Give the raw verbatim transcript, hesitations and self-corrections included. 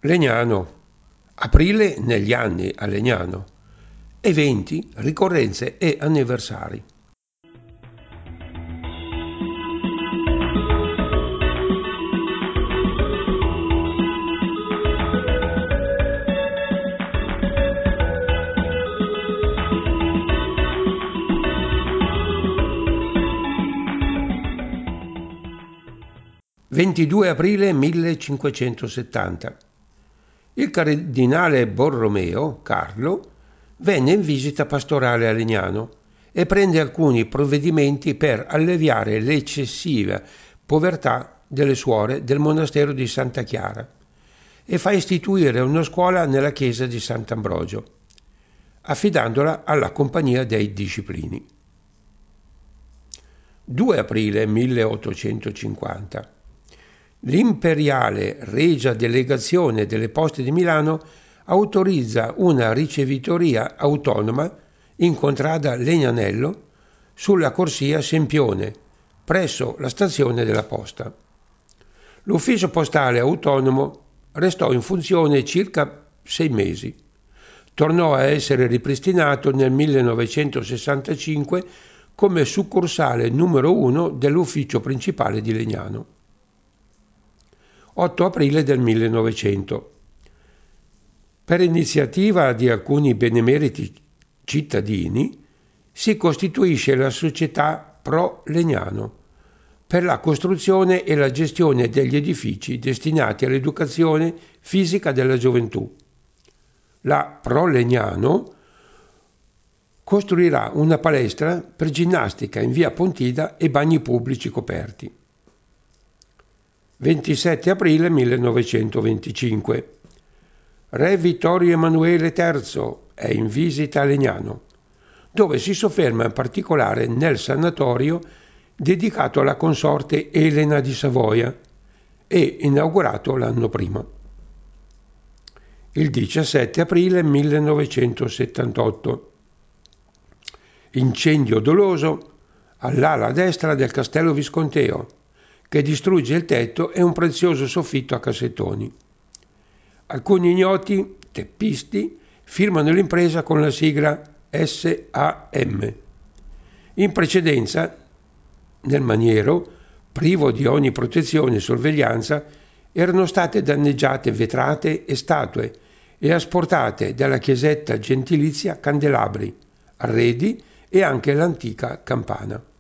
Legnano. Aprile negli anni a Legnano. Eventi, ricorrenze e anniversari. ventidue aprile millecinquecentosettanta. Il cardinale Borromeo, Carlo, venne in visita pastorale a Legnano e prende alcuni provvedimenti per alleviare l'eccessiva povertà delle suore del monastero di Santa Chiara e fa istituire una scuola nella chiesa di Sant'Ambrogio, affidandola alla Compagnia dei Disciplini. due aprile milleottocentocinquanta. L'Imperiale Regia Delegazione delle Poste di Milano autorizza una ricevitoria autonoma in contrada Legnanello sulla corsia Sempione, presso la stazione della posta. L'ufficio postale autonomo restò in funzione circa sei mesi. Tornò a essere ripristinato nel millenovecentosessantacinque come succursale numero uno dell'ufficio principale di Legnano. otto aprile del millenovecento. Per iniziativa di alcuni benemeriti cittadini si costituisce la società Pro Legnano per la costruzione e la gestione degli edifici destinati all'educazione fisica della gioventù. La Pro Legnano costruirà una palestra per ginnastica in via Pontida e bagni pubblici coperti. ventisette aprile millenovecentoventicinque. Re Vittorio Emanuele terzo è in visita a Legnano, dove si sofferma in particolare nel sanatorio dedicato alla consorte Elena di Savoia e inaugurato l'anno prima. Il diciassette aprile millenovecentosettantotto. Incendio doloso all'ala destra del Castello Visconteo, che distrugge il tetto e un prezioso soffitto a cassettoni. Alcuni ignoti teppisti firmano l'impresa con la sigla S A M. In precedenza, nel maniero, privo di ogni protezione e sorveglianza, erano state danneggiate vetrate e statue e asportate dalla chiesetta gentilizia candelabri, arredi e anche l'antica campana.